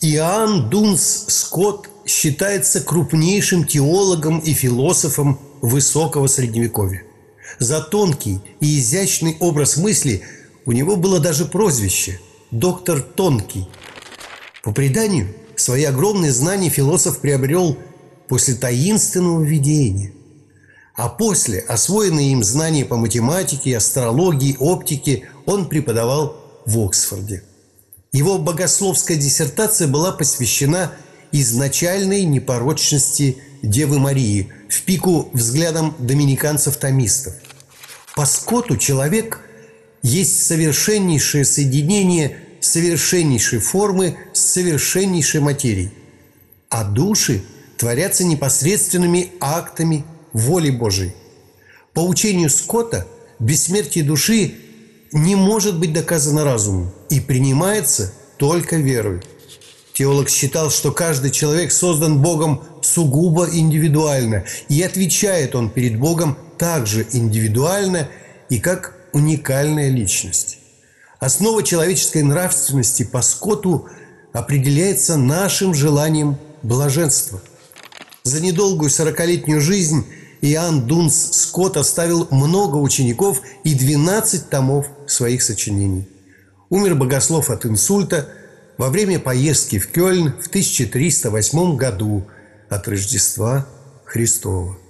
Иоанн Дунс Скотт считается крупнейшим теологом и философом высокого Средневековья. За тонкий и изящный образ мысли у него было даже прозвище – доктор Тонкий. По преданию, свои огромные знания философ приобрел после таинственного видения. А после освоенные им знания по математике, астрологии, оптике он преподавал в Оксфорде. Его богословская диссертация была посвящена изначальной непорочности Девы Марии в пику взглядам доминиканцев-томистов. По Скотту человек есть совершеннейшее соединение совершеннейшей формы с совершеннейшей материей, а души творятся непосредственными актами воли Божией. По учению Скотта бессмертие души не может быть доказано разумом и принимается только верой. Теолог считал, что каждый человек создан Богом сугубо индивидуально, и отвечает он перед Богом также индивидуально и как уникальная личность. Основа человеческой нравственности по Скотту определяется нашим желанием блаженства. За недолгую 40-летнюю жизнь Иоанн Дунс Скотт оставил много учеников и 12 томов своих сочинений. Умер богослов от инсульта во время поездки в Кёльн в 1308 году от Рождества Христова.